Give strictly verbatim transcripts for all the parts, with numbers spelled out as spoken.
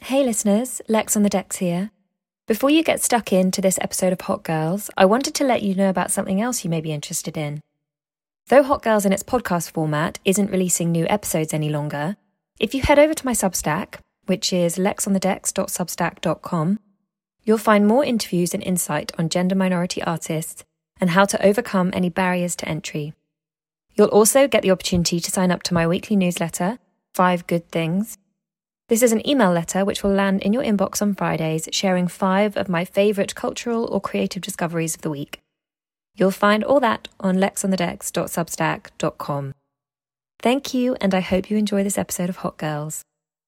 Hey listeners, Lex on the Decks here. Before you get stuck into this episode of Hot Girls, I wanted to let you know about something else you may be interested in. Though Hot Girls in its podcast format isn't releasing new episodes any longer, if you head over to my Substack, which is lex on the decks dot substack dot com, you'll find more interviews and insight on gender minority artists and how to overcome any barriers to entry. You'll also get the opportunity to sign up to my weekly newsletter, Five Good Things. This is an email letter which will land in your inbox on Fridays, sharing five of my favourite cultural or creative discoveries of the week. You'll find all that on lex on the decks dot substack dot com. Thank you, and I hope you enjoy this episode of Hot Girls.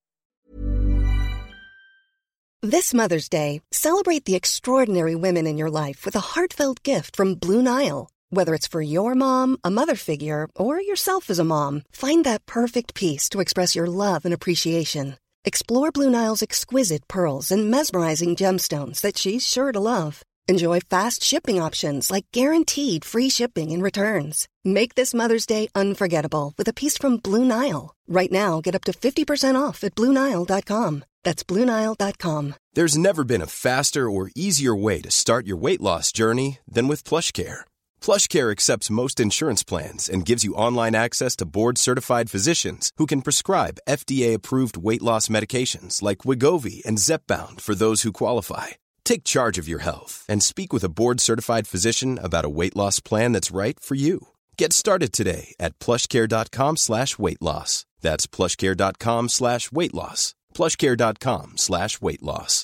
This Mother's Day, celebrate the extraordinary women in your life with a heartfelt gift from Blue Nile. Whether it's for your mom, a mother figure, or yourself as a mom, find that perfect piece to express your love and appreciation. Explore Blue Nile's exquisite pearls and mesmerizing gemstones that she's sure to love. Enjoy fast shipping options like guaranteed free shipping and returns. Make this Mother's Day unforgettable with a piece from Blue Nile. Right now, get up to fifty percent off at blue nile dot com. That's blue nile dot com. There's never been a faster or easier way to start your weight loss journey than with PlushCare. PlushCare accepts most insurance plans and gives you online access to board-certified physicians who can prescribe F D A-approved weight loss medications like Wegovy and Zepbound for those who qualify. Take charge of your health and speak with a board-certified physician about a weight loss plan that's right for you. Get started today at plushcare.com slash weight loss. That's plushcare.com slash weight loss. plushcare.com slash weight loss.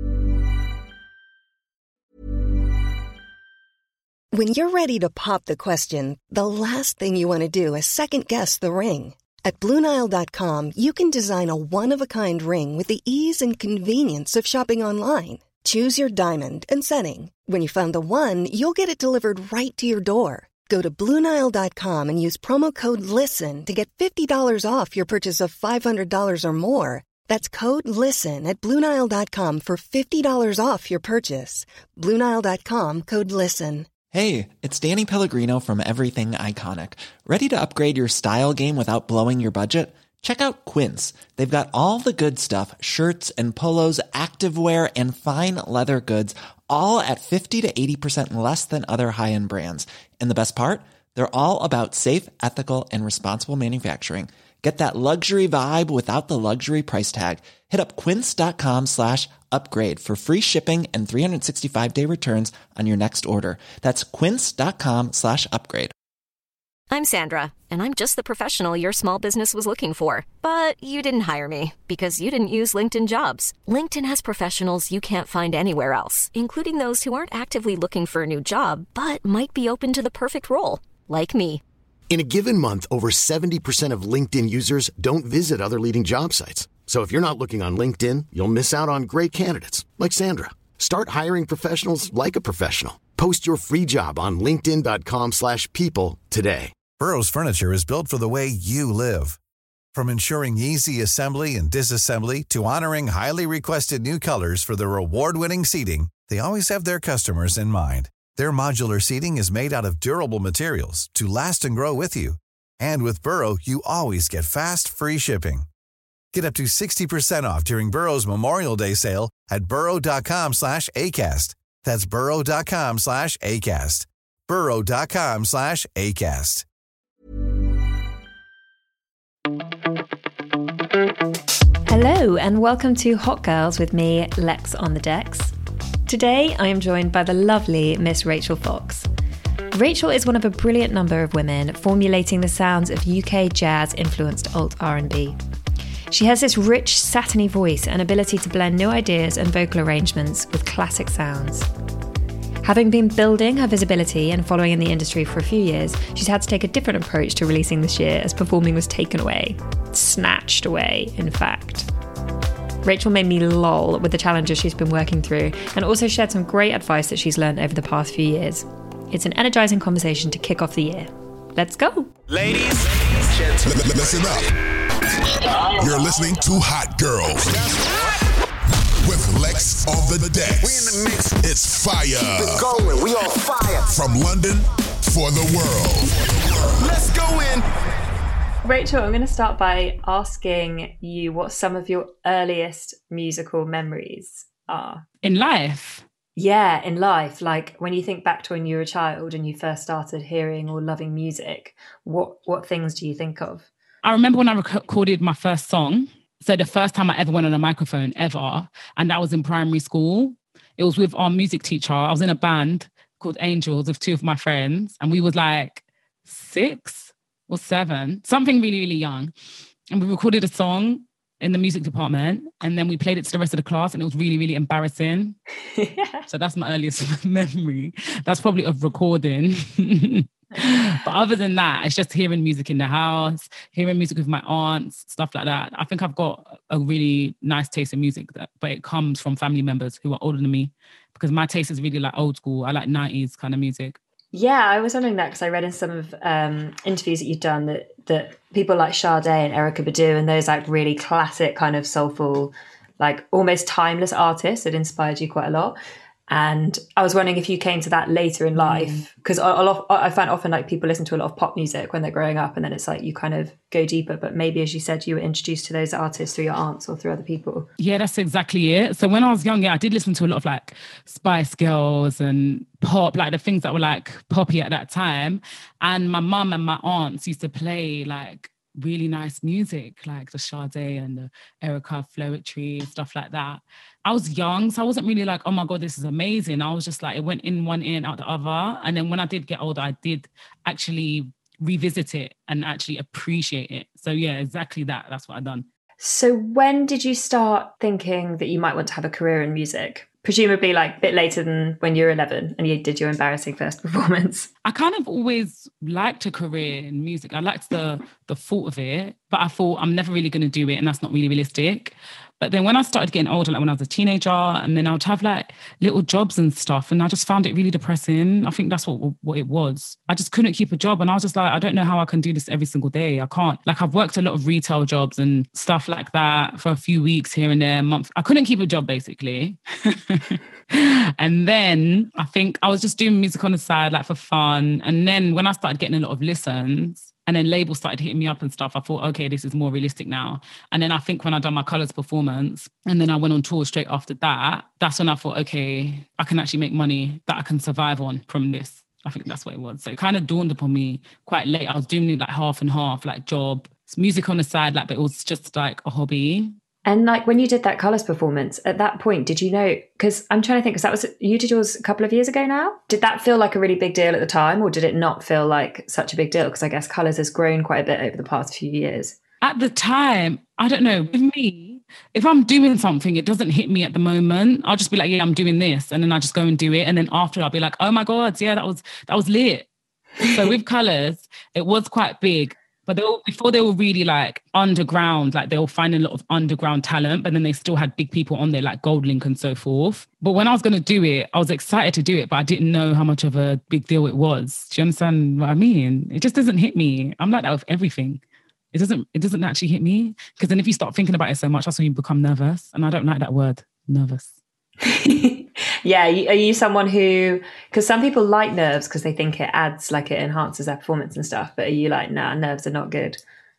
When you're ready to pop the question, the last thing you want to do is second-guess the ring. At blue nile dot com, you can design a one-of-a-kind ring with the ease and convenience of shopping online. Choose your diamond and setting. When you find the one, you'll get it delivered right to your door. Go to blue nile dot com and use promo code LISTEN to get fifty dollars off your purchase of five hundred dollars or more. That's code LISTEN at blue nile dot com for fifty dollars off your purchase. blue nile dot com, code LISTEN. Hey, it's Danny Pellegrino from Everything Iconic. Ready to upgrade your style game without blowing your budget? Check out Quince. They've got all the good stuff, shirts and polos, activewear, and fine leather goods, all at fifty to eighty percent less than other high-end brands. And the best part? They're all about safe, ethical, and responsible manufacturing. Get that luxury vibe without the luxury price tag. Hit up quince.com slash upgrade for free shipping and three sixty-five day returns on your next order. That's quince.com slash upgrade. I'm Sandra, and I'm just the professional your small business was looking for. But you didn't hire me because you didn't use LinkedIn Jobs. LinkedIn has professionals you can't find anywhere else, including those who aren't actively looking for a new job, but might be open to the perfect role, like me. In a given month, over seventy percent of LinkedIn users don't visit other leading job sites. So if you're not looking on LinkedIn, you'll miss out on great candidates like Sandra. Start hiring professionals like a professional. Post your free job on linkedin dot com slash people today. Burrow's furniture is built for the way you live. From ensuring easy assembly and disassembly to honoring highly requested new colors for their award-winning seating, they always have their customers in mind. Their modular seating is made out of durable materials to last and grow with you. And with Burrow, you always get fast, free shipping. Get up to sixty percent off during Burrow's Memorial Day sale at burrow.com slash ACAST. That's burrow.com slash ACAST. burrow.com slash ACAST. Hello, and welcome to Hot Girls with me, Lex on the Decks. Today, I am joined by the lovely Miss Rachel Fox. Rachel is one of a brilliant number of women formulating the sounds of U K jazz-influenced alt R and B. She has this rich, satiny voice and ability to blend new ideas and vocal arrangements with classic sounds. Having been building her visibility and following in the industry for a few years, she's had to take a different approach to releasing this year as performing was taken away. Snatched away, in fact. Rachel made me lol with the challenges she's been working through and also shared some great advice that she's learned over the past few years. It's an energizing conversation to kick off the year. Let's go! Ladies, gentlemen, listen up. You're listening to Hot Girls with Lex on the Decks. We in the mix. It's fire. Keep it going. We on fire. From London for the world. Let's go in. Rachel, I'm going to start by asking you what some of your earliest musical memories are. In life? Yeah, in life. Like when you think back to when you were a child and you first started hearing or loving music, what, what things do you think of? I remember when I rec- recorded my first song. So the first time I ever went on a microphone, ever. And that was in primary school. It was with our music teacher. I was in a band called Angels with two of my friends. And we was like six or seven, something really, really young. And we recorded a song in the music department. And then we played it to the rest of the class. And it was really, really embarrassing. Yeah. So that's my earliest memory. That's probably of recording. But other than that, it's just hearing music in the house, hearing music with my aunts, stuff like that. I think I've got a really nice taste in music, that, but it comes from family members who are older than me because my taste is really like old school. I like nineties kind of music. Yeah, I was wondering that because I read in some of um, interviews that you've done that that people like Sade and Erykah Badu and those like really classic kind of soulful, like almost timeless artists that inspired you quite a lot. And I was wondering if you came to that later in life, because a lot, I find often like people listen to a lot of pop music when they're growing up and then it's like you kind of go deeper. But maybe, as you said, you were introduced to those artists through your aunts or through other people. Yeah, that's exactly it. So when I was young, yeah, I did listen to a lot of like Spice Girls and pop, like the things that were like poppy at that time. And my mum and my aunts used to play like really nice music, like the Sade and the Erykah Flowetry, stuff like that. I was young, so I wasn't really like, oh my God, this is amazing. I was just like, it went in one ear and out the other. And then when I did get older, I did actually revisit it and actually appreciate it. So yeah, exactly that. That's what I've done. So when did you start thinking that you might want to have a career in music? Presumably like a bit later than when you were eleven and you did your embarrassing first performance. I kind of always liked a career in music. I liked the the thought of it, but I thought I'm never really going to do it and that's not really realistic. But then when I started getting older, like when I was a teenager, and then I would have like little jobs and stuff, and I just found it really depressing. I think that's what, what it was. I just couldn't keep a job. And I was just like, I don't know how I can do this every single day. I can't. Like I've worked a lot of retail jobs and stuff like that for a few weeks here and there, a month. I couldn't keep a job basically. And then I think I was just doing music on the side, like for fun. And then when I started getting a lot of listens, and then labels started hitting me up and stuff, I thought, okay, this is more realistic now. And then I think when I done my Colours performance, and then I went on tour straight after that, that's when I thought, okay, I can actually make money that I can survive on from this. I think that's what it was. So it kind of dawned upon me quite late. I was doing it like half and half, like job, music on the side, like, but it was just like a hobby. And like when you did that Colours performance, at that point, did you know, because I'm trying to think, because that was, you did yours a couple of years ago now. Did that feel like a really big deal at the time, or did it not feel like such a big deal? Because I guess Colours has grown quite a bit over the past few years. At the time, I don't know, with me, if I'm doing something, it doesn't hit me at the moment. I'll just be like, yeah, I'm doing this. And then I just go and do it. And then after I'll be like, oh my God, yeah, that was, that was lit. So with Colours, it was quite big. But they were, before they were really like underground, like they were finding a lot of underground talent, but then they still had big people on there like Goldlink and so forth. But when I was going to do it, I was excited to do it, but I didn't know how much of a big deal it was. Do you understand what I mean? It just doesn't hit me. I'm like that with everything. It doesn't, it doesn't actually hit me. Because then if you start thinking about it so much, that's when you become nervous. And I don't like that word, nervous. Yeah, are you someone who, because some people like nerves because they think it adds, like it enhances their performance and stuff, but are you like, nah, nerves are not good?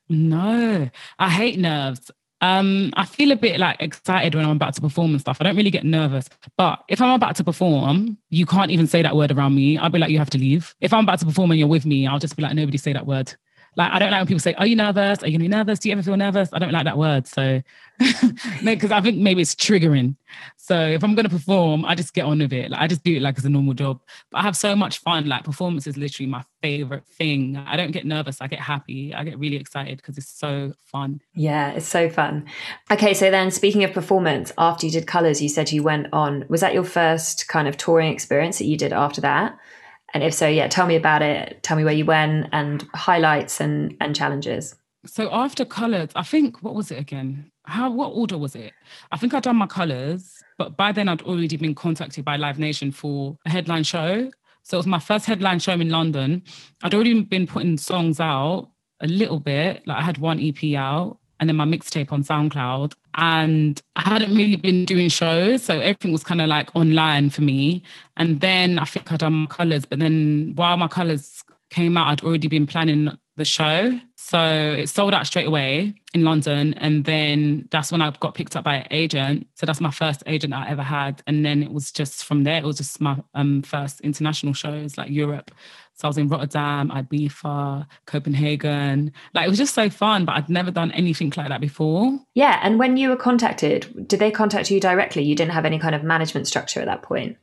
No, I hate nerves. Um, I feel a bit like excited when I'm about to perform and stuff. I don't really get nervous, but if I'm about to perform, you can't even say that word around me. I'll be like, you have to leave. If I'm about to perform and you're with me, I'll just be like, nobody say that word. Like, I don't like when people say, are you nervous? Are you going to be nervous? Do you ever feel nervous? I don't like that word. So, no, because I think maybe it's triggering. So if I'm going to perform, I just get on with it. Like, I just do it like it's a normal job. But I have so much fun. Like, performance is literally my favorite thing. I don't get nervous. I get happy. I get really excited because it's so fun. Yeah, it's so fun. Okay, so then speaking of performance, after you did Colours, you said you went on, was that your first kind of touring experience that you did after that? And if so, yeah, tell me about it. Tell me where you went and highlights and, and challenges. So after Colours, I think, what was it again? How, what order was it? I think I'd done my Colours, but by then I'd already been contacted by Live Nation for a headline show. So it was my first headline show in London. I'd already been putting songs out a little bit. Like I had one E P out and then my mixtape on SoundCloud. And I hadn't really been doing shows, so everything was kind of like online for me. And then I think I'd done my Colours, but then while my Colours came out, I'd already been planning the show. So it sold out straight away in London. And then that's when I got picked up by an agent. So that's my first agent I ever had. And then it was just from there, it was just my um, first international shows, like Europe. So I was in Rotterdam, Ibiza, Copenhagen. Like, it was just so fun, but I'd never done anything like that before. Yeah. And when you were contacted, did they contact you directly? You didn't have any kind of management structure at that point?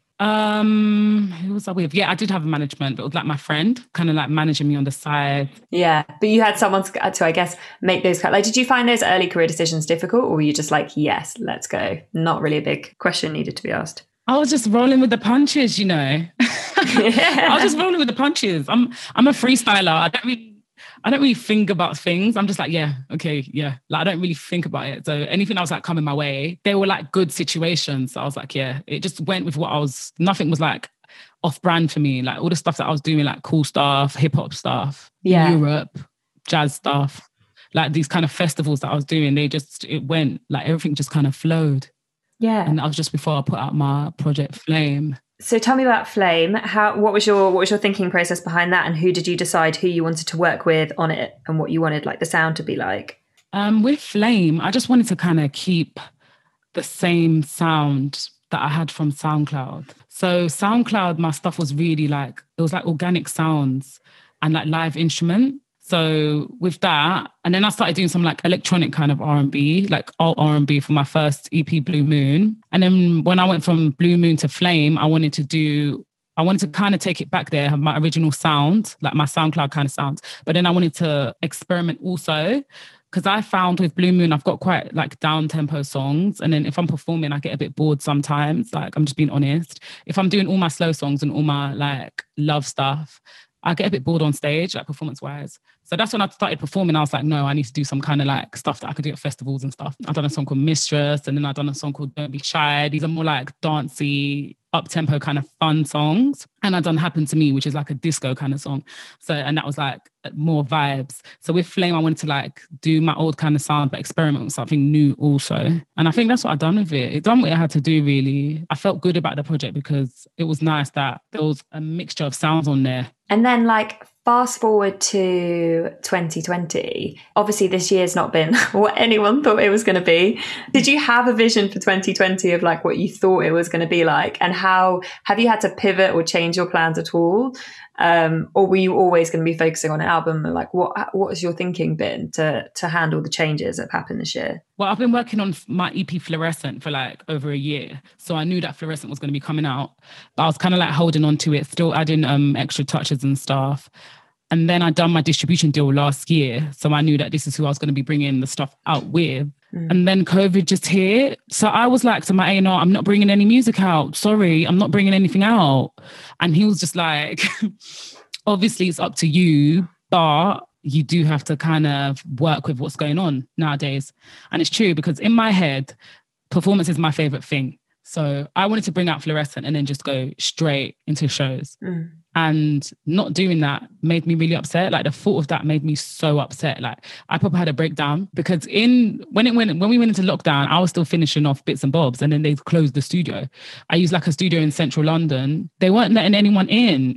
Um, who was I with? Yeah, I did have a management, but it was like my friend, kind of like managing me on the side. Yeah, but you had someone to, I guess, make those, like, did you find those early career decisions difficult, or were you just like, yes, let's go? Not really a big question needed to be asked. I was just rolling with the punches, you know. Yeah. I was just rolling with the punches. I'm I'm a freestyler. I don't really I don't really think about things. I'm just like, yeah, okay, yeah. Like, I don't really think about it. So anything that was like coming my way, they were like good situations. So I was like, yeah, it just went with what I was, nothing was like off brand for me. Like all the stuff that I was doing, like cool stuff, hip hop stuff, yeah. Europe, jazz stuff, like these kind of festivals that I was doing, they just, it went, like everything just kind of flowed. Yeah. And that was just before I put out my project Flame. So tell me about Flame. How what was your what was your thinking process behind that, and who did you decide who you wanted to work with on it and what you wanted like the sound to be like? Um, with Flame, I just wanted to kind of keep the same sound that I had from SoundCloud. So SoundCloud, my stuff was really like, it was like organic sounds and like live instrument. So with that, and then I started doing some like electronic kind of R and B, like alt R and B for my first E P, Blue Moon. And then when I went from Blue Moon to Flame, I wanted to do, I wanted to kind of take it back there, have my original sound, like my SoundCloud kind of sound. But then I wanted to experiment also, because I found with Blue Moon, I've got quite like down tempo songs. And then if I'm performing, I get a bit bored sometimes. Like, I'm just being honest. If I'm doing all my slow songs and all my like love stuff, I get a bit bored on stage, like performance wise. So that's when I started performing. I was like, no, I need to do some kind of like stuff that I could do at festivals and stuff. I've done a song called Mistress, and then I've done a song called Don't Be Shy. These are more like dancey, up-tempo kind of fun songs. And I've done Happen to Me, which is like a disco kind of song. So, and that was like more vibes. So with Flame, I wanted to like do my old kind of sound, but experiment with something new also. And I think that's what I've done with it. It done what it had to do, really. I felt good about the project because it was nice that there was a mixture of sounds on there. And then like fast forward to twenty twenty, obviously this year's not been what anyone thought it was going to be. Did you have a vision for twenty twenty of like what you thought it was going to be like? And how have you had to pivot or change your plans at all? Um, or were you always going to be focusing on an album? And like, what what has your thinking been to to handle the changes that have happened this year? Well, I've been working on my E P Fluorescent for like over a year. So I knew that Fluorescent was going to be coming out. But I was kind of like holding on to it, still adding um, extra touches and stuff. And then I'd done my distribution deal last year. So I knew that this is who I was going to be bringing the stuff out with. Mm. And then COVID just hit. So I was like to my A and R, I'm not bringing any music out. Sorry, I'm not bringing anything out. And he was just like, obviously it's up to you, but you do have to kind of work with what's going on nowadays. And it's true, because in my head, performance is my favorite thing. So I wanted to bring out Fluorescent and then just go straight into shows. Mm. And not doing that made me really upset. Like the thought of that made me so upset. Like I probably had a breakdown because in when it went when we went into lockdown, I was still finishing off bits and bobs, and then they closed the studio. I used like a studio in central London. They weren't letting anyone in.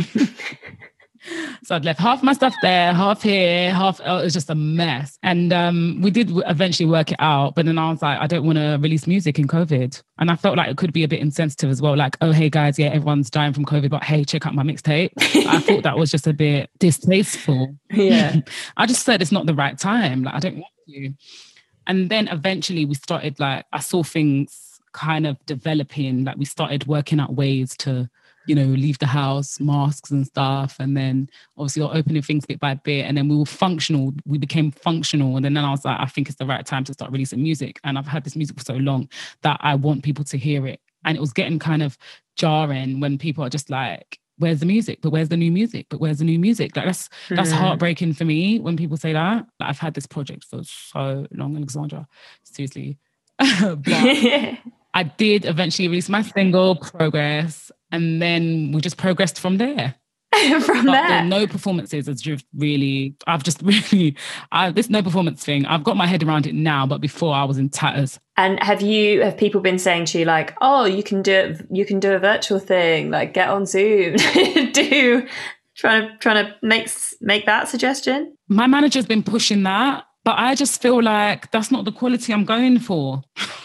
So I'd left half my stuff there, half here, half, oh, it was just a mess. And um, we did eventually work it out. But then I was like, I don't want to release music in COVID. And I felt like it could be a bit insensitive as well. Like, oh, hey guys, yeah, everyone's dying from COVID, but hey, check out my mixtape. I thought that was just a bit distasteful. Yeah. I just said it's not the right time. Like, I don't want to. And then eventually we started like, I saw things kind of developing. Like we started working out ways to, you know, leave the house, masks and stuff. And then obviously you're opening things bit by bit. And then we were functional. We became functional. And then I was like, I think it's the right time to start releasing music. And I've had this music for so long that I want people to hear it. And it was getting kind of jarring when people are just like, where's the music? But where's the new music? But where's the new music? Like that's mm. that's heartbreaking for me when people say that. Like I've had this project for so long, Alexandra. Seriously. But I did eventually release my single, Progress. And then we just progressed from there. from but there? The no performances is just really, I've just really, I, this no performance thing, I've got my head around it now, but before I was in tatters. And have you, have people been saying to you like, oh, you can do it, you can do a virtual thing, like get on Zoom, do Trying to trying to make make that suggestion? My manager's been pushing that, but I just feel like that's not the quality I'm going for.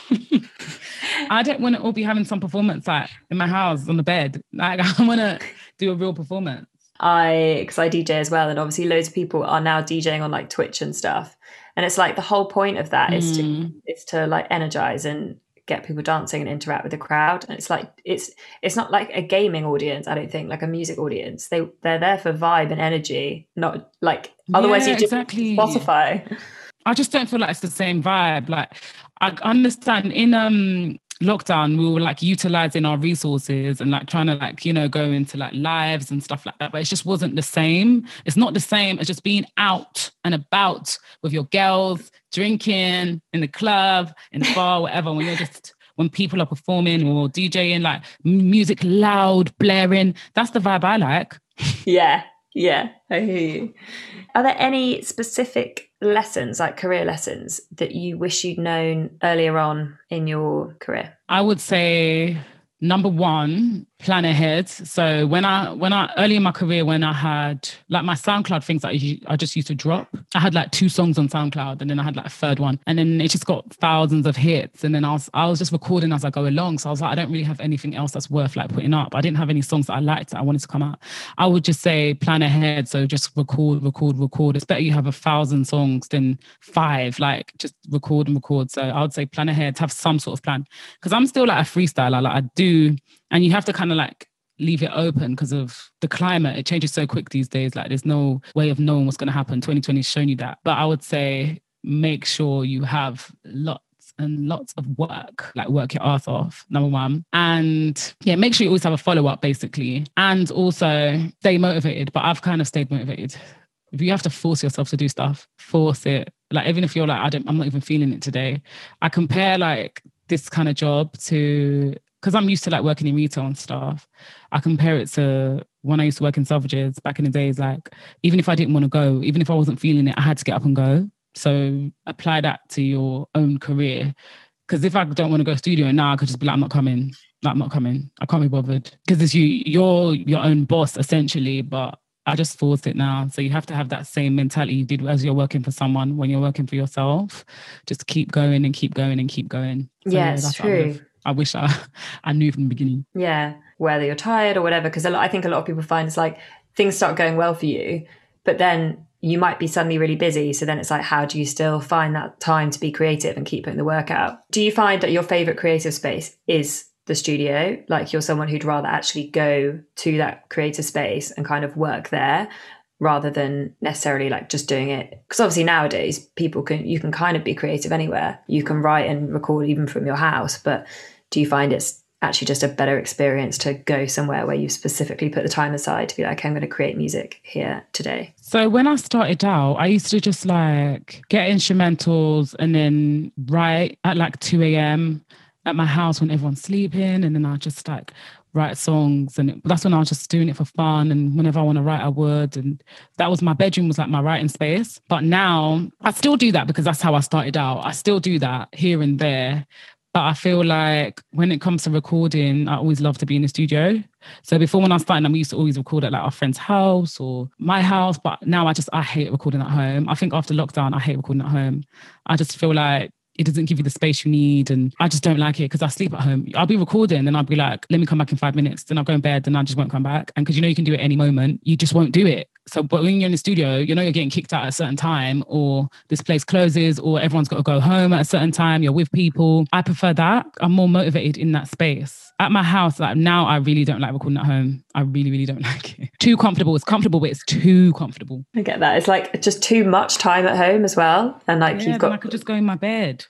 I don't want to all be having some performance like in my house on the bed. Like I want to do a real performance. I, because I D J as well, and obviously loads of people are now DJing on like Twitch and stuff. And it's like the whole point of that mm. is to is to like energize and get people dancing and interact with the crowd. And it's like it's it's not like a gaming audience, I don't think, like a music audience. They they're there for vibe and energy, not like otherwise yeah, you just exactly. Spotify. I just don't feel like it's the same vibe. Like I understand in um lockdown we were like utilizing our resources and like trying to like, you know, go into like lives and stuff like that, but it just wasn't the same. It's not the same as just being out and about with your girls, drinking in the club, in the bar, whatever, when you're just when people are performing or DJing, like music loud, blaring. That's the vibe I like. Yeah, yeah, I hear you. Are there any specific lessons, like career lessons, that you wish you'd known earlier on in your career? I would say number one, plan ahead. So when I, when I, early in my career, when I had like my SoundCloud things that I, I just used to drop, I had like two songs on SoundCloud and then I had like a third one and then it just got thousands of hits. And then I was, I was just recording as I go along. So I was like, I don't really have anything else that's worth like putting up. I didn't have any songs that I liked that I wanted to come out. I would just say plan ahead. So just record, record, record. It's better you have a thousand songs than five, like just record and record. So I would say plan ahead, have some sort of plan. Because I'm still like a freestyler, like I do. And you have to kind of like leave it open because of the climate. It changes so quick these days. Like there's no way of knowing what's going to happen. twenty twenty has shown you that. But I would say make sure you have lots and lots of work, like work your ass off, number one. And yeah, make sure you always have a follow-up basically. And also stay motivated. But I've kind of stayed motivated. If you have to force yourself to do stuff, force it. Like even if you're like, I don't, I'm not even feeling it today. I compare like this kind of job to... because I'm used to like working in retail and stuff, I compare it to when I used to work in Selfridges back in the days. Like, even if I didn't want to go, even if I wasn't feeling it, I had to get up and go. So apply that to your own career. Because if I don't want to go to studio now, I could just be like, I'm not coming. Like, I'm not coming. I can't be bothered. Because it's you, you're your own boss essentially, but I just forced it now. So you have to have that same mentality you did as you're working for someone when you're working for yourself. Just keep going and keep going and keep going. So, yeah, it's true. I wish I, I knew from the beginning. Yeah, whether you're tired or whatever, because I think a lot of people find it's like things start going well for you, but then you might be suddenly really busy. So then it's like, how do you still find that time to be creative and keep putting the work out? Do you find that your favourite creative space is the studio? Like you're someone who'd rather actually go to that creative space and kind of work there rather than necessarily like just doing it? Because obviously nowadays people can, you can kind of be creative anywhere. You can write and record even from your house, but do you find it's actually just a better experience to go somewhere where you specifically put the time aside to be like, I'm going to create music here today? So when I started out, I used to just like get instrumentals and then write at like two a.m. at my house when everyone's sleeping. And then I just like write songs. And it, that's when I was just doing it for fun. And whenever I want to write, I would. And that was my bedroom was like my writing space. But now I still do that because that's how I started out. I still do that here and there. But I feel like when it comes to recording, I always love to be in the studio. So before when I was starting, we used to always record at like our friend's house or my house. But now I just, I hate recording at home. I think after lockdown, I hate recording at home. I just feel like it doesn't give you the space you need. And I just don't like it because I sleep at home. I'll be recording and I'll be like, let me come back in five minutes. Then I'll go in bed and I just won't come back. And because you know you can do it any moment, you just won't do it. So but when you're in the studio, you know you're getting kicked out at a certain time or this place closes or everyone's got to go home at a certain time. You're with people. I prefer that. I'm more motivated in that space. At my house, like now I really don't like recording at home. I really, really don't like it. Too comfortable. It's comfortable, but it's too comfortable. I get that. It's like just too much time at home as well. And like yeah, you've got... I could just go in my bed.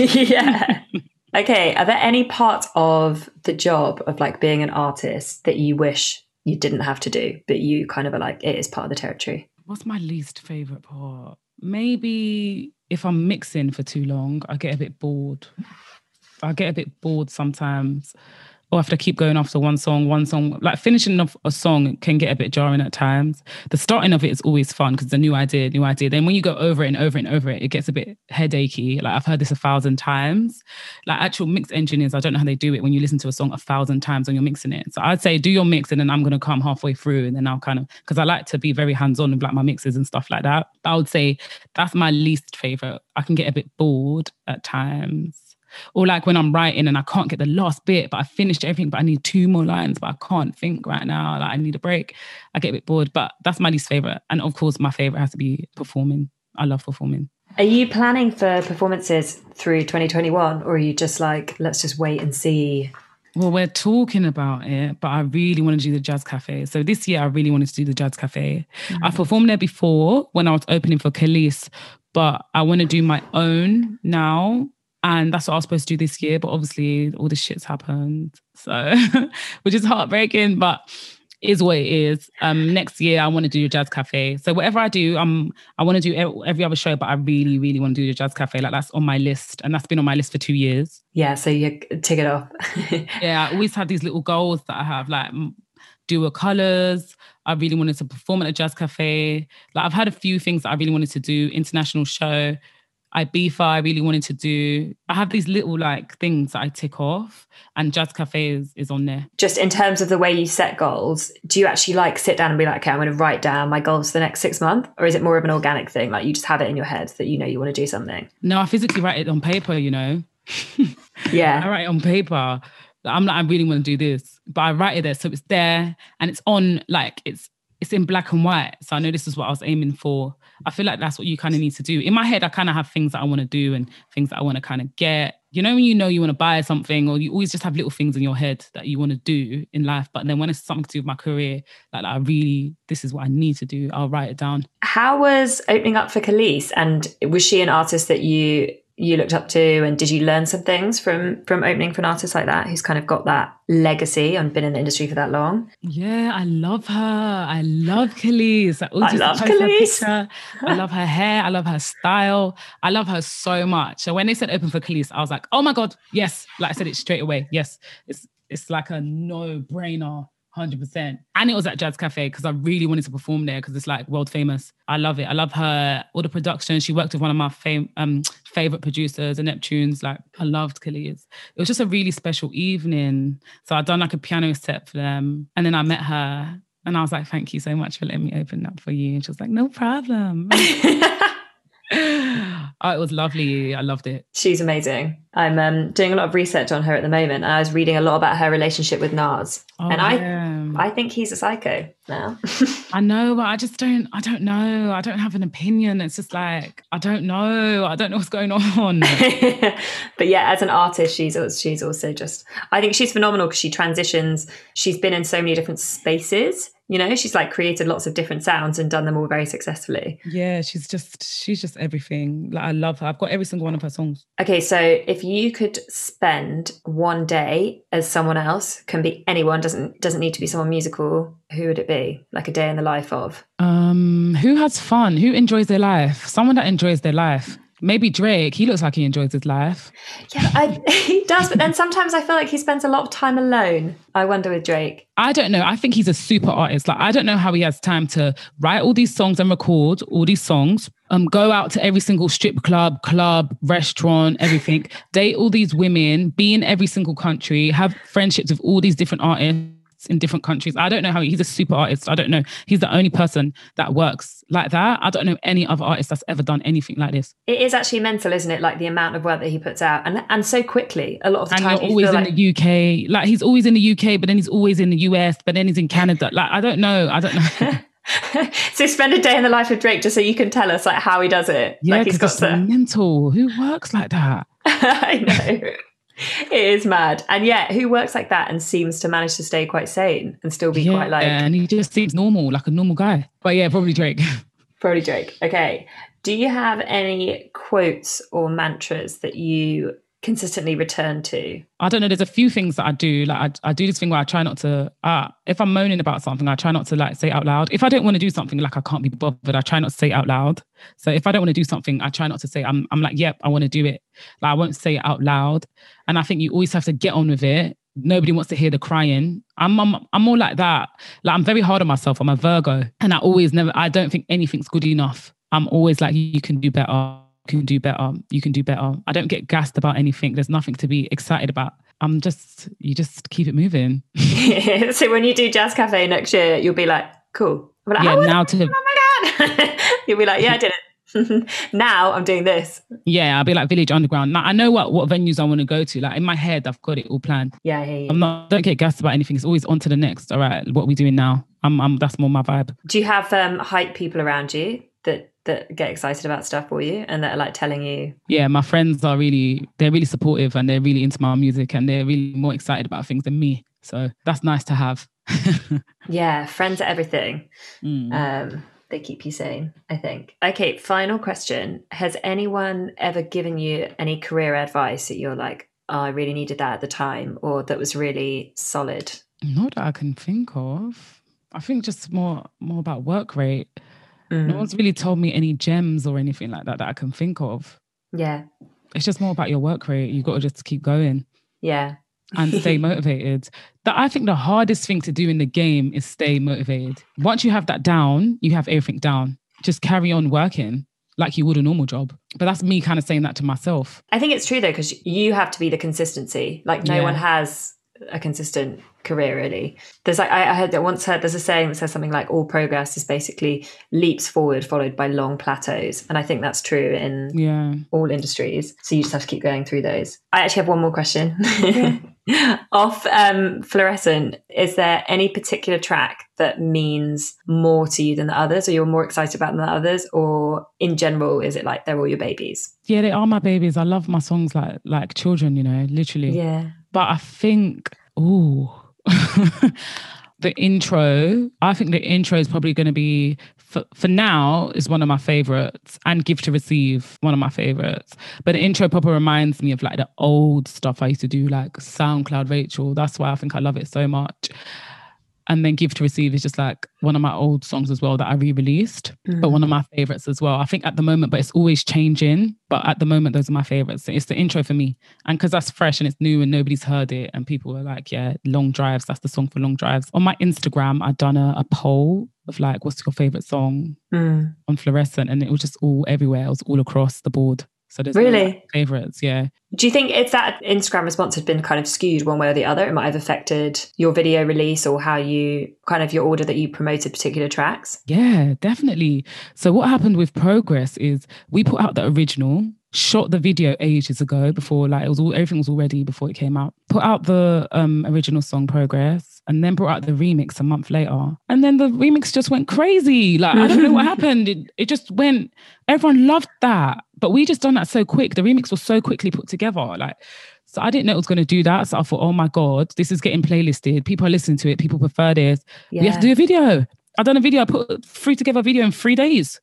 Yeah. Okay. Are there any parts of the job of like being an artist that you wish you didn't have to do, but you kind of are like, it is part of the territory? What's my least favourite part? Maybe if I'm mixing for too long, I get a bit bored. I get a bit bored sometimes. or have to keep going after one song, one song. Like finishing off a song can get a bit jarring at times. The starting of it is always fun because it's a new idea, new idea. Then when you go over it and over it and over it, it gets a bit headachy. Like I've heard this a thousand times. Like actual mix engineers, I don't know how they do it when you listen to a song a thousand times when you're mixing it. So I'd say do your mix and then I'm going to come halfway through and then I'll kind of, because I like to be very hands-on with like my mixes and stuff like that. But I would say that's my least favourite. I can get a bit bored at times. Or like when I'm writing and I can't get the last bit, but I finished everything, but I need two more lines, but I can't think right now. Like I need a break. I get a bit bored, but that's my least favourite. And of course, my favourite has to be performing. I love performing. Are you planning for performances through twenty twenty-one, or are you just like, let's just wait and see? Well, we're talking about it, but I really want to do the Jazz Cafe. So this year, I really wanted to do the Jazz Cafe. Mm-hmm. I performed there before when I was opening for Khalees, but I want to do my own now. And that's what I was supposed to do this year. But obviously, all this shit's happened. So, which is heartbreaking, but is what it is. Um, next year, I want to do a Jazz Cafe. So whatever I do, um, I want to do every other show, but I really, really want to do the Jazz Cafe. Like that's on my list. And that's been on my list for two years. Yeah, so you tick it off. Yeah, I always had these little goals that I have, like do a colours. I really wanted to perform at a Jazz Cafe. Like I've had a few things that I really wanted to do. International show. Ibiza, I really wanted to do. I have these little like things that I tick off, and Jazz Cafe is, is on there. Just in terms of the way you set goals, do you actually like sit down and be like, okay, I'm going to write down my goals for the next six months? Or is it more of an organic thing? Like you just have it in your head that you know you want to do something? No, I physically write it on paper, you know. Yeah. I write it on paper. I'm like, I really want to do this. But I write it there. So it's there and it's on, like, it's it's in black and white. So I know this is what I was aiming for. I feel like that's what you kind of need to do. In my head, I kind of have things that I want to do and things that I want to kind of get. You know, when you know you want to buy something, or you always just have little things in your head that you want to do in life. But then when it's something to do with my career, like, like I really, this is what I need to do, I'll write it down. How was opening up for Khalees? And was she an artist that you you looked up to, and did you learn some things from from opening for an artist like that who's kind of got that legacy and been in the industry for that long? Yeah, I love her. I love Khalees. I, I love Khalees. I love her hair. I love her style. I love her so much. So when they said open for Khalees, I was like, oh my God, yes. Like I said it straight away. Yes, it's it's like a no-brainer. one hundred percent. And it was at Jazz Cafe because I really wanted to perform there because it's like world famous. I love it. I love her, all the production. She worked with one of my fam- um, favourite producers, the Neptunes. Like, I loved Khalees. It was just a really special evening. So I'd done like a piano set for them. And then I met her and I was like, thank you so much for letting me open up for you. And she was like, no problem. Oh, it was lovely. I loved it. She's amazing. I'm um, doing a lot of research on her at the moment, and I was reading a lot about her relationship with Nas. Oh, and I, yeah. I think he's a psycho now. I know, but I just don't. I don't know. I don't have an opinion. It's just like I don't know. I don't know what's going on. But yeah, as an artist, she's she's also just. I think she's phenomenal because she transitions. She's been in so many different spaces. You know, she's like created lots of different sounds and done them all very successfully. Yeah, she's just, she's just everything. Like, I love her. I've got every single one of her songs. Okay, so if you could spend one day as someone else, can be anyone, doesn't doesn't need to be someone musical, who would it be? Like a day in the life of? Um, who has fun? Who enjoys their life? Someone that enjoys their life. Maybe Drake. He looks like he enjoys his life. Yeah, I, he does. But then sometimes I feel like he spends a lot of time alone. I wonder with Drake. I don't know. I think he's a super artist. Like, I don't know how he has time to write all these songs and record all these songs, um, go out to every single strip club, club, restaurant, everything, date all these women, be in every single country, have friendships with all these different artists in different countries. I don't know how he, he's a super artist. I don't know. He's the only person that works like that. I don't know any other artist that's ever done anything like this. It is actually mental, isn't it? Like the amount of work that he puts out, and and so quickly. A lot of the and time, you're always in like... the U K. Like he's always in the U K, but then he's always in the U S, but then he's in Canada. Like I don't know. I don't know. So spend a day in the life of Drake just so you can tell us like how he does it. Yeah, like he's got the mental. Who works like that? I know. It is mad. And yeah, who works like that and seems to manage to stay quite sane and still be yeah, quite like... and he just seems normal, like a normal guy. But yeah, probably Drake. Probably Drake. Okay. Do you have any quotes or mantras that you consistently return to? I don't know. There's a few things that I do. Like I, I do this thing where I try not to, uh, if I'm moaning about something, I try not to like say it out loud. If I don't want to do something, like I can't be bothered, I try not to say it out loud. So if I don't want to do something, I try not to say, I'm, I'm like, yep, I want to do it. Like I won't say it out loud. And I think you always have to get on with it. Nobody wants to hear the crying. I'm, I'm I'm more like that. Like I'm very hard on myself. I'm a Virgo, and I always never. I don't think anything's good enough. I'm always like, you can do better. You can do better. You can do better. I don't get gassed about anything. There's nothing to be excited about. I'm just, you just keep it moving. So when you do Jazz Cafe next year, you'll be like, cool. I'm like, yeah. oh, Now to. Oh my god. You'll be like, yeah, I did it. Now I'm doing this. Yeah, I'll be like Village Underground. Now I know what, what venues I want to go to. Like in my head, I've got it all planned. Yeah, I hear you. I'm not, don't get gassed about anything. It's always on to the next. All right, what are we doing now? I'm, I'm, that's more my vibe. Do you have um, hype people around you that that get excited about stuff for you and that are like telling you? Yeah, my friends are really, they're really supportive and they're really into my music and they're really more excited about things than me. So that's nice to have. Yeah, friends are everything. Mm. Um, they keep you sane, I think. Okay, final question. Has anyone ever given you any career advice that you're like, oh, I really needed that at the time, or that was really solid? Not that I can think of. I think just more more about work rate. Mm. No one's really told me any gems or anything like that that I can think of. Yeah. It's just more about your work rate. You've got to just keep going. Yeah. And stay motivated. That I think the hardest thing to do in the game is stay motivated. Once you have that down, you have everything down. Just carry on working like you would a normal job. But that's me kind of saying that to myself. I think it's true though, because you have to be the consistency. Like no yeah. one has a consistent career really. There's like I, I heard that once heard there's a saying that says something like all progress is basically leaps forward followed by long plateaus, and I think that's true in yeah. all industries. So you just have to keep going through those. I actually have one more question. Yeah. Off um, Fluorescent, is there any particular track that means more to you than the others, or you're more excited about than the others, or in general is it like they're all your babies? Yeah, they are my babies. I love my songs like like children, you know, literally. Yeah. But I think, ooh, the intro, I think the intro is probably going to be, for, for now, is one of my favorites. And Give to Receive, one of my favorites. But the intro proper reminds me of like the old stuff I used to do, like SoundCloud Rachel. That's why I think I love it so much. And then Give to Receive is just like one of my old songs as well that I re-released, mm. but one of my favorites as well. I think at the moment, but it's always changing. But at the moment, those are my favorites. It's the intro for me. And because that's fresh and it's new and nobody's heard it. And people are like, yeah, Long Drives, that's the song for Long Drives. On my Instagram, I'd done a, a poll of like, what's your favorite song mm. on Fluorescent? And it was just all everywhere. It was all across the board. So there's really favorites, yeah. Do you think if that Instagram response had been kind of skewed one way or the other, it might have affected your video release or how you kind of your order that you promoted particular tracks? Yeah, definitely. So what happened with Progress is we put out the original, shot the video ages ago before like it was all everything was all ready before it came out. Put out the um, original song Progress and then brought out the remix a month later. And then the remix just went crazy. Like I don't know what happened. It, it just went, everyone loved that. But we just done that so quick. The remix was so quickly put together. Like, so I didn't know it was going to do that. So I thought, oh my God, this is getting playlisted. People are listening to it. People prefer this. Yeah. We have to do a video. I done a video. I put threw together a video in three days.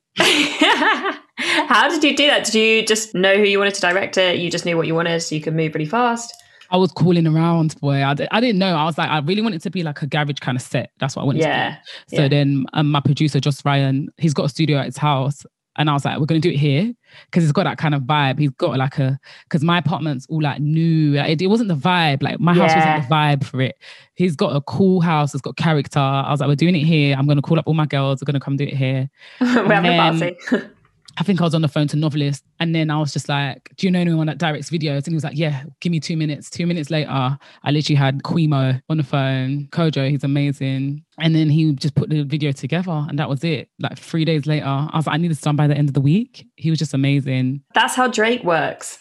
How did you do that? Did you just know who you wanted to direct it? You just knew what you wanted so you could move really fast? I was calling around, boy. I, I didn't know. I was like, I really wanted to be like a garage kind of set. That's what I wanted yeah. to do. So yeah. then um, my producer, Joss Ryan, he's got a studio at his house. And I was like, we're going to do it here because it's got that kind of vibe. He's got like a, because my apartment's all like new. It, it wasn't the vibe. Like my house yeah. wasn't the vibe for it. He's got a cool house. It's got character. I was like, we're doing it here. I'm going to call up all my girls. We're going to come do it here. We're having a party. I think I was on the phone to Novelist. And then I was just like, do you know anyone that directs videos? And he was like, yeah, give me two minutes. Two minutes later, I literally had Quimo on the phone. Kojo, he's amazing. And then he just put the video together and that was it. Like three days later, I was like, I need this done by the end of the week. He was just amazing. That's how Drake works.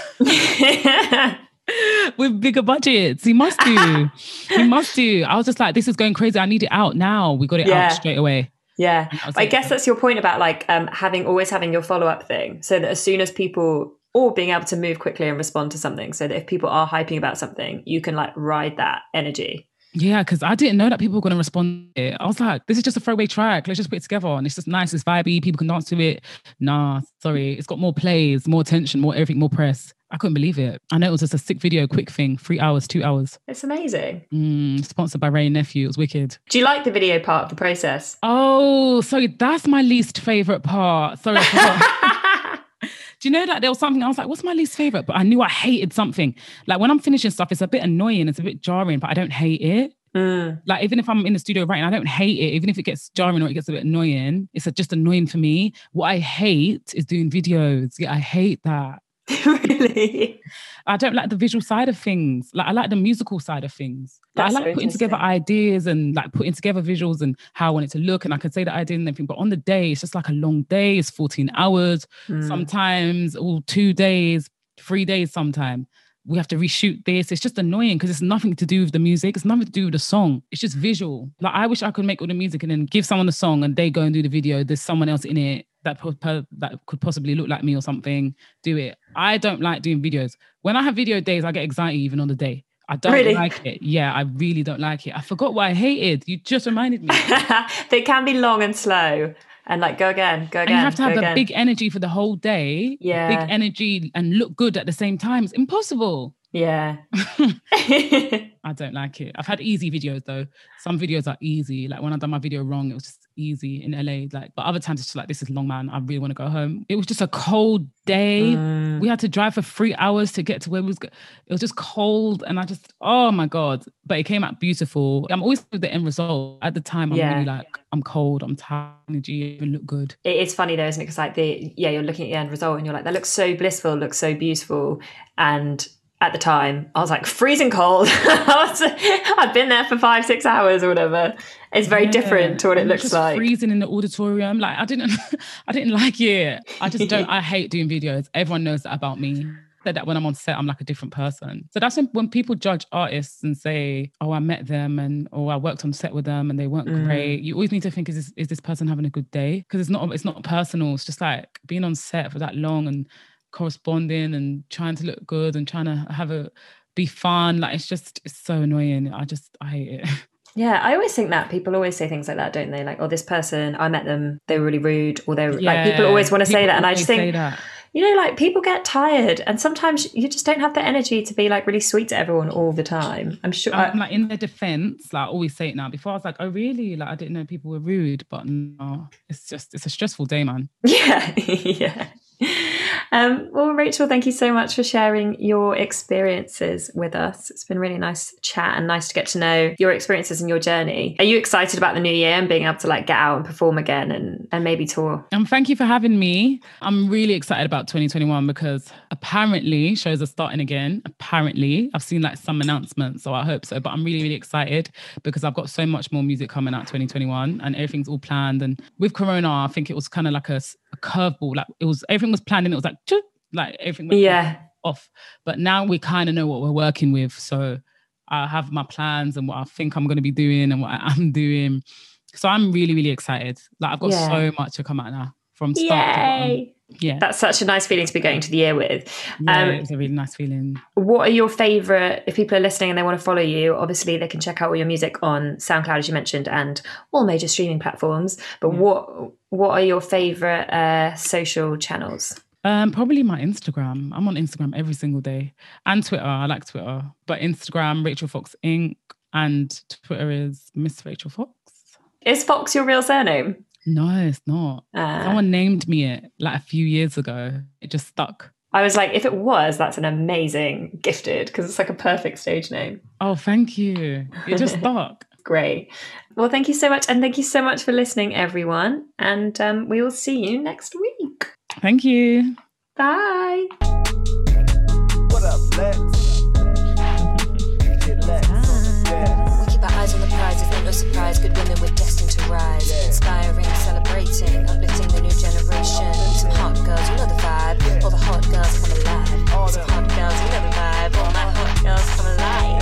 With bigger budgets. He must do. He must do. I was just like, this is going crazy. I need it out now. We got it yeah. out straight away. Yeah. I, I guess that's your point about like um, having always having your follow-up thing. So that as soon as people, or being able to move quickly and respond to something, so that if people are hyping about something, you can like ride that energy. Yeah, because I didn't know that people were going to respond to it. I was like, this is just a throwaway track. Let's just put it together. And it's just nice. It's vibey. People can dance to it. Nah, sorry. It's got more plays, more attention, more everything, more press. I couldn't believe it. I know it was just a sick video, quick thing, three hours, two hours. It's amazing. Mm, sponsored by Ray and Nephew. It was wicked. Do you like the video part of the process? Oh, sorry, that's my least favourite part. Sorry, I forgot. Do you know that there was something, I was like, what's my least favourite? But I knew I hated something. Like when I'm finishing stuff, it's a bit annoying, it's a bit jarring, but I don't hate it. Mm. Like even if I'm in the studio writing, I don't hate it. Even if it gets jarring or it gets a bit annoying, it's just annoying for me. What I hate is doing videos. Yeah, I hate that. Really? I don't like the visual side of things. Like I like the musical side of things. Like, I like so putting together ideas and like putting together visuals and how I want it to look, and I can say the idea and everything. But on the day, it's just like a long day. It's fourteen hours, mm. sometimes all two days, three days sometimes. We have to reshoot this. It's just annoying because it's nothing to do with the music. It's nothing to do with the song. It's just visual. Like I wish I could make all the music and then give someone the song and they go and do the video. There's someone else in it that po- po- that could possibly look like me or something. Do it. I don't like doing videos. When I have video days, I get anxiety even on the day. I don't really? like it. Yeah, I really don't like it. I forgot what I hated. You just reminded me. They can be long and slow. And like, go again, go again. And you have to have the again. big energy for the whole day. Yeah. Big energy and look good at the same time. It's impossible. Yeah. I don't like it. I've had easy videos though. Some videos are easy. Like when I done my video wrong, it was just easy in L A. Like, but other times it's just like, this is long, man. I really want to go home. It was just a cold day. Mm. We had to drive for three hours to get to where we was. Go- it was just cold, and I just, oh my God. But it came out beautiful. I'm always with the end result. At the time, I'm yeah. really like, I'm cold. I'm tired. Energy even look good. It is funny though, isn't it? Because like the yeah, you're looking at the end result and you're like, that looks so blissful, looks so beautiful, and at the time, I was like freezing cold. I was, I'd been there for five, six hours or whatever. It's very yeah. different to what it looks just like. Freezing in the auditorium. Like I didn't, I didn't like it. I just don't, I hate doing videos. Everyone knows that about me. That when I'm on set, I'm like a different person. So that's when, when people judge artists and say, oh, I met them and or I worked on set with them and they weren't mm. great. You always need to think, is this, is this person having a good day? Because it's not, it's not personal. It's just like being on set for that long and corresponding and trying to look good and trying to have a be fun. Like it's just, it's so annoying. I just, I hate it. Yeah, I always think that people always say things like that, don't they? Like, oh, this person, I met them, they were really rude, or they were yeah, like, people always want to say that. And I just think, you know, like people get tired and sometimes you just don't have the energy to be like really sweet to everyone all the time. I'm sure. I'm, like in their defense, like I always say it now. Before I was like, oh really? Like I didn't know people were rude, but no, it's just, it's a stressful day, man. Yeah, yeah. Um, well, Rachel, thank you so much for sharing your experiences with us. It's been really nice chat and nice to get to know your experiences and your journey. Are you excited about the new year and being able to like get out and perform again and, and maybe tour? And thank you for having me. I'm really excited about twenty twenty-one because apparently shows are starting again. Apparently, I've seen like some announcements, so I hope so. But I'm really, really excited because I've got so much more music coming out twenty twenty-one and everything's all planned. And with Corona, I think it was kind of like a, a curveball. Like it was, everything was planned and it was like, like everything went yeah. off. But now we kind of know what we're working with. So I have my plans and what I think I'm going to be doing and what I am doing. So I'm really, really excited. Like I've got yeah. so much to come out now from start Yay. to bottom. Yeah. That's such a nice feeling to be going to the year with. Yeah, um, it's a really nice feeling. What are your favourite, if people are listening and they want to follow you, obviously they can check out all your music on SoundCloud, as you mentioned, and all major streaming platforms. But yeah. what what are your favourite uh, social channels? Um, probably my Instagram. I'm on Instagram every single day. And Twitter. I like Twitter. But Instagram, Rachel Fox Incorporated. And Twitter is Miss Rachel Fox. Is Fox your real surname? No, it's not. Uh, Someone named me it like a few years ago. It just stuck. I was like, if it was, that's an amazing gifted, because it's like a perfect stage name. Oh, thank you. It just stuck. Great. Well, thank you so much. And thank you so much for listening, everyone. And um, we will see you next week. Thank you. Bye. What up, Lex? Lex. Yeah. We keep our eyes on the prize. It's not no surprise. Good women, we're destined to rise. Yeah. Inspiring, celebrating, uplifting the new generation. We some hot girls, you know the vibe. All the hot girls come alive. All some hot girls, you know the vibe. All my hot girls come alive.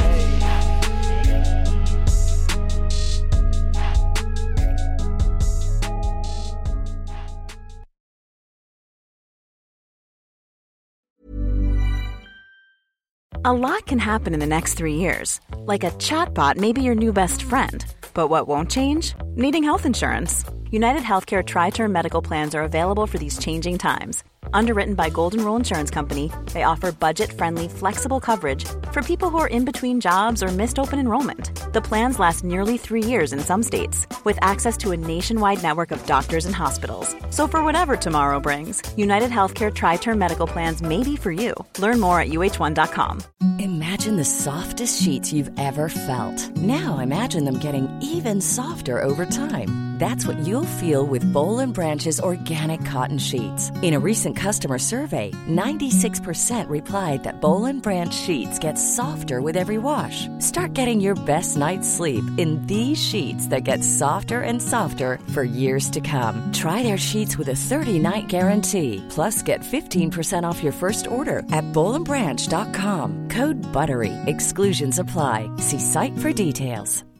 A lot can happen in the next three years. Like a chatbot may be your new best friend. But what won't change? Needing health insurance. United Healthcare Tri-Term Medical Plans are available for these changing times. Underwritten by Golden Rule Insurance Company, they offer budget-friendly, flexible coverage for people who are in between jobs or missed open enrollment. The plans last nearly three years in some states, with access to a nationwide network of doctors and hospitals. So for whatever tomorrow brings, United Healthcare Tri-Term Medical Plans may be for you. Learn more at U H one dot com. Imagine the softest sheets you've ever felt. Now imagine them getting even softer over time. That's what you'll feel with Boll and Branch's organic cotton sheets. In a recent customer survey, ninety-six percent replied that Boll and Branch sheets get softer with every wash. Start getting your best night's sleep in these sheets that get softer and softer for years to come. Try their sheets with a thirty-night guarantee. Plus, get fifteen percent off your first order at boll and branch dot com. Code BUTTERY. Exclusions apply. See site for details.